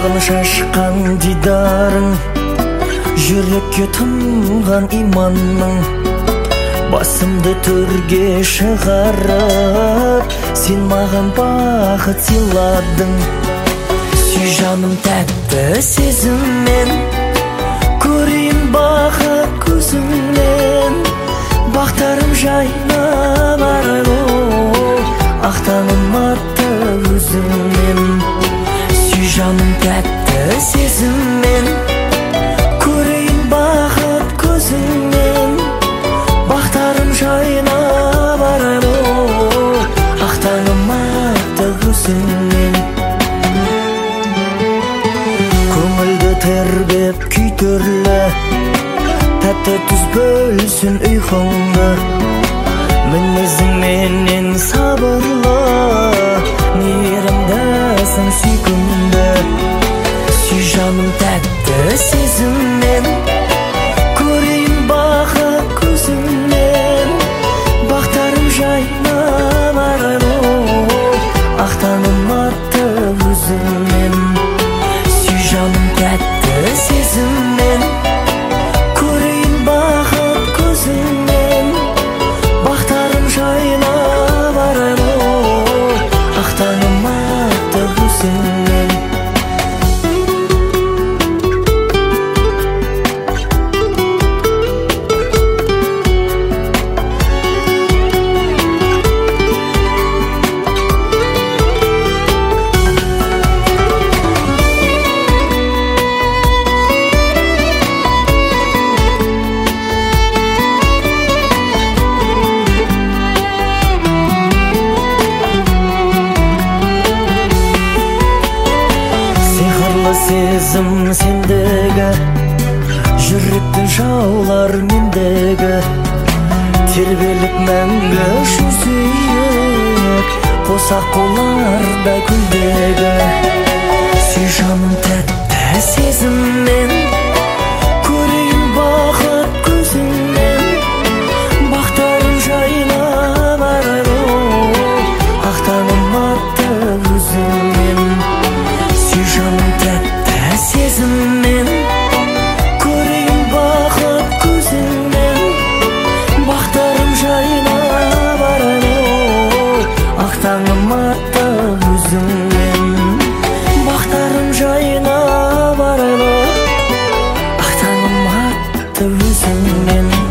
сағыныш шашқан дидарың, жүрекке тұнған иманның, басымды төрге шығарып, сен маған бақыт сыйладың. Сүй жаным тәтті сезіммен, көрейін бақыт көзіңнен, бақтарым жайнап арайлы, ақ таңым атты өзіңмен. Сүй жаным тәтті сезіммен, көрейін бақыт көзіңнен, бақтарым жайнап арайлы, ақ таңым атты өзіңмен. Көңілді тербеп күй түрлі, тәтті түз бөлсін ұйқыңды, мінезіңменен сабырлы, мейірімдісің сүйкімді. Сүй жаным тәтті сезіммен, көрейін бақыт көзіңнен, бақтарым жайнап арайлы, ақ таңым атты өзіңмен. Сүй жаным тәтті сезіммен, көрейін бақыт көзіңнен, бақтарым жайнап арайлы, ақ таңым атты өзіңмен. Сезім сендегі, жүректің жаулар мендегі, тербеліп мәңгі жүзейік, қосақ қоларда күлдегі. Сүй жаным тәтті сезіммен, көрейін бақыт көзіңнен, бақтарым жайнап арайлы, ақ таңым атты өзіңмен. Сүй жаным тәтті сезіммен, көрейін бақыт көзіңнен, бақтарым жайнап арайлы, ақ таңым атты өзіңмен. Бақтарым жайнап арайлы, ақ таңым атты өзіңмен.